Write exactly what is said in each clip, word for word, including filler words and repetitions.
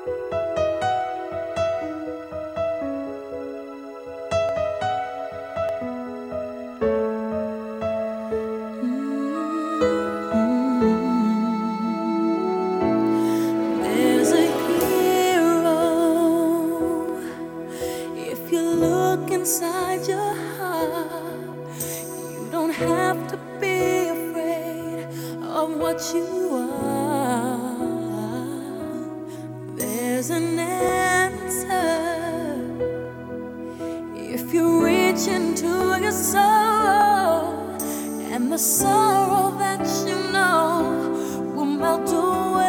There's a hero if you look inside your heart. You don't have to be afraid of what you are. There's an answer if you reach into your soul, and the sorrow that you know will melt away.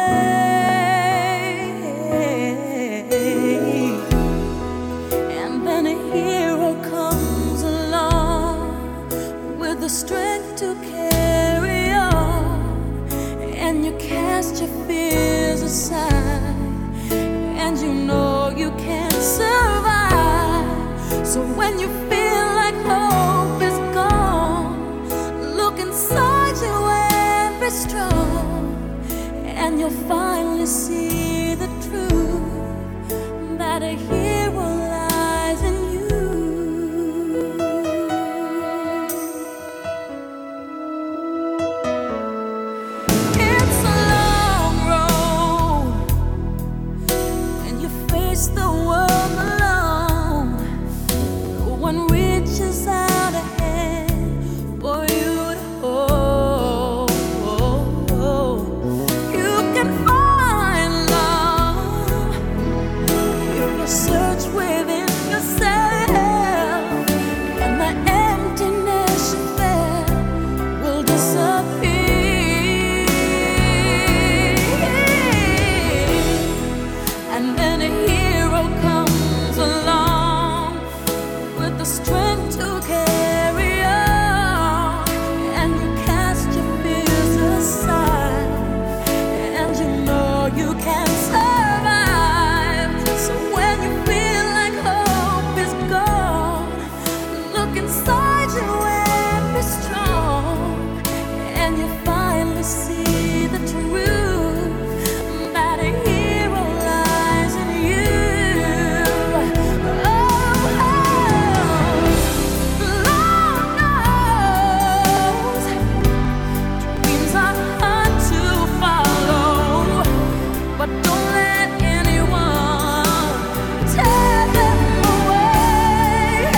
And then a hero comes along with the strength to carry on, and you cast your fears aside, and you know you can survive. So when you feel like hope is gone, look inside you and be strong, and you'll finally see the truth that a hero lies in you. It's a long road when you face the world alone. No one reaches out a hand for you to hold. You can find love if you search within yourself, and the emptiness you felt will disappear. And then a hero comes along with the strength to carry on, and you cast your fears aside, and you know you can survive. So when you feel like hope is gone, look inside you and be strong, and you finally see the truth that a hero lies in you. Oh, Lord knows dreams are hard to follow, but don't let anyone tear them away.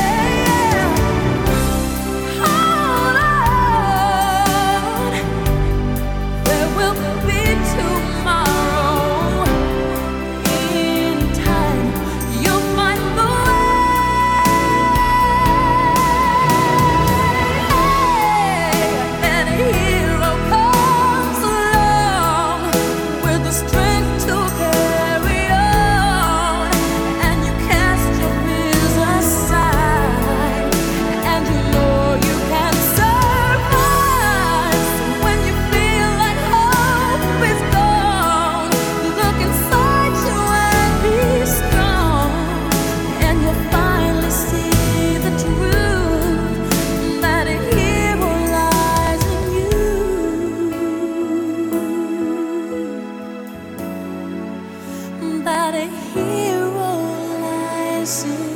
Hold on, there will be tomorrow. In time, you'll find the way. And a hero comes along with the strength to carry on, and you cast your fears aside, and you know you can survive. So when you feel like hope is gone, look inside you and be strong, and you'll finally see the truth that a hero lies in you. That a hero lies in